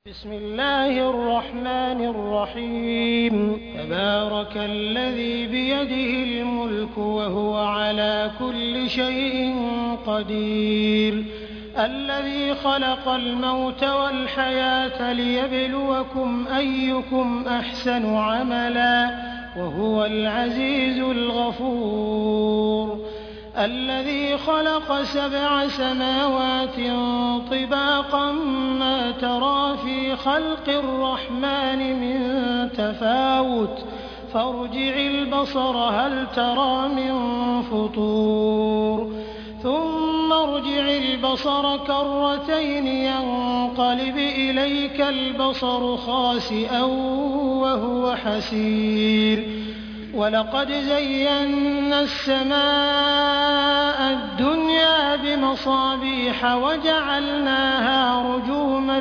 بسم الله الرحمن الرحيم. تبارك الذي بيده الملك وهو على كل شيء قدير. الذي خلق الموت والحياة ليبلوكم أيكم أحسن عملا وهو العزيز الغفور. الذي خلق 7 سماوات طباقا ما ترى في خلق الرحمن من تفاوت فارجع البصر هل ترى من فطور ثم ارجع البصر كرتين ينقلب إليك البصر خاسئا وهو حسير. ولقد زينا السماء الدنيا بمصابيح وجعلناها رجوما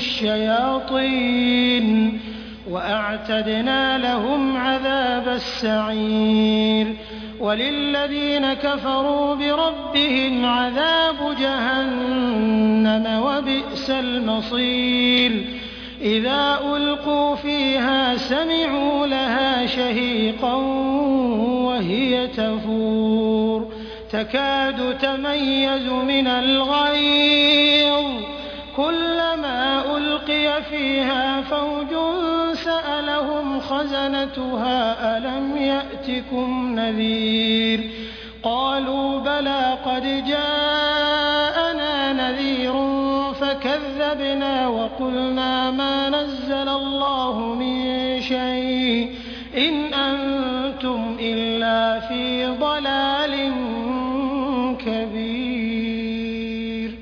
للشياطين وأعتدنا لهم عذاب السعير. وللذين كفروا بربهم عذاب جهنم وبئس المصير. إذا ألقوا فيها سمعوا لها شهيقا وهي تفور تكاد تميز من الغيظ كلما ألقي فيها فوج سألهم خزنتها ألم يأتكم نذير قالوا بلى قد جاءنا نذير فكذبنا وقلنا ما نزل الله من شيء إن أنتم إلا في ضلال كبير.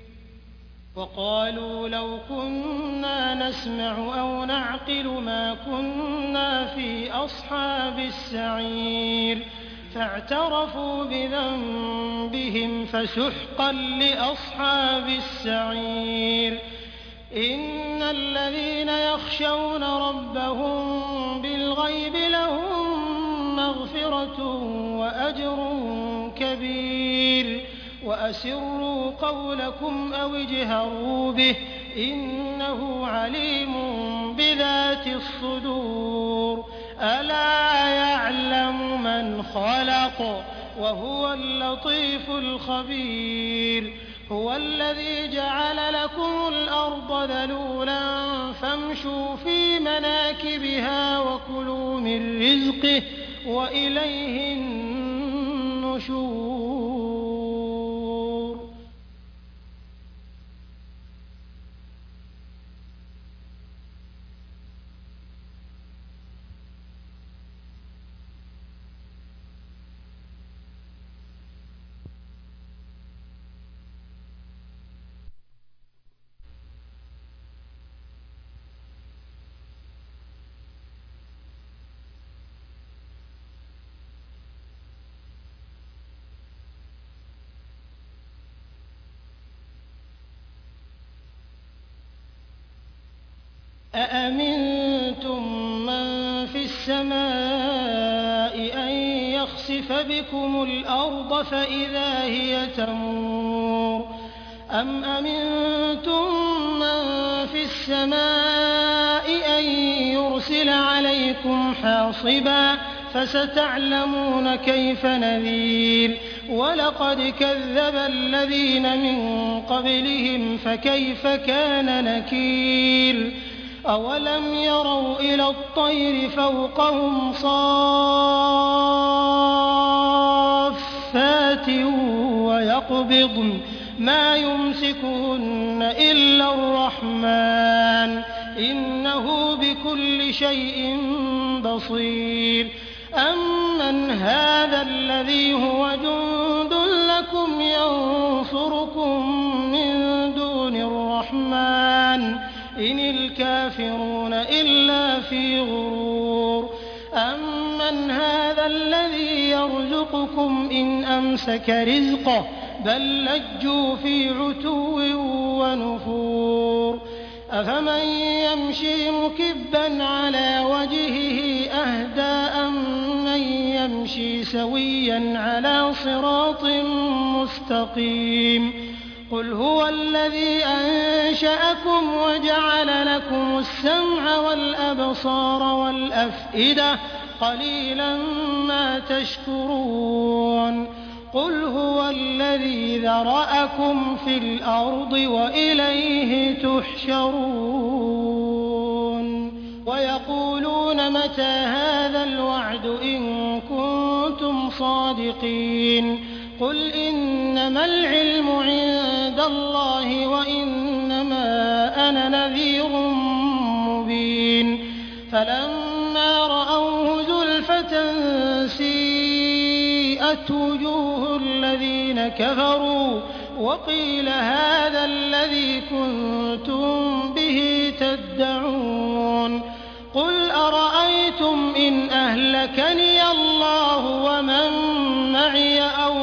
وقالوا لو كنا نسمع أو نعقل ما كنا في أصحاب السعير فاعترفوا بذنبهم فسحقا لأصحاب السعير. إن الذين يخشون ربهم بالغيب لهم مغفرة وأجر كبير. وأسروا قولكم أو اجهروا به إنه عليم بذات الصدور. ألا يعلم من خلق وهو اللطيف الخبير. هو الذي جعل لكم الأرض ذلولا فامشوا في مناكبها وكلوا من رزقه وإليه النشور. أأمنتم من في السماء أن يخسف بكم الأرض فإذا هي تمور أم أمنتم من في السماء أن يرسل عليكم حاصبا فستعلمون كيف نذير. ولقد كذب الذين من قبلهم فكيف كان نكير. أولم يروا إلى الطير فوقهم صافات ويقبضن ما يمسكهن إلا الرحمن إنه بكل شيء بصير. أمن هذا الذي هو جند لكم ينصركم من دون الرحمن إن الكافرون إلا في غرور. أمن هذا الذي يرزقكم إن أمسك رزقه بل لجوا في عتو ونفور. أفمن يمشي مكبا على وجهه أهدى أمن يمشي سويا على صراط مستقيم. قل هو الذي أنشأكم وجعل لكم السمع والأبصار والأفئدة قليلا ما تشكرون قل هو الذي ذرأكم في الأرض وإليه تحشرون ويقولون متى هذا الوعد إن كنتم صادقين قل إنما العلم عند الله وإنما أنا نذير مبين فلما رأوه زلفة سيئت وجوه الذين كفروا وقيل هذا الذي كنتم به تدعون قل أرأيتم إن أهلكني الله ومن معي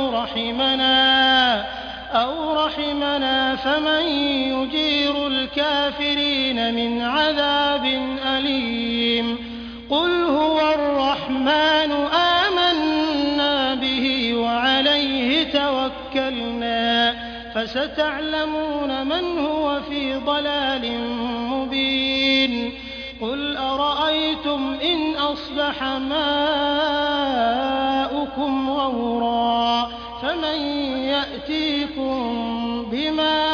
أو رحمنا فمن يجير الكافرين من عذاب أليم قل هو الرحمن آمنا به وعليه توكلنا فستعلمون من هو في ضلال مبين قل أرأيتم إن أصبح ماؤكم غورا فمن يأتيكم بماء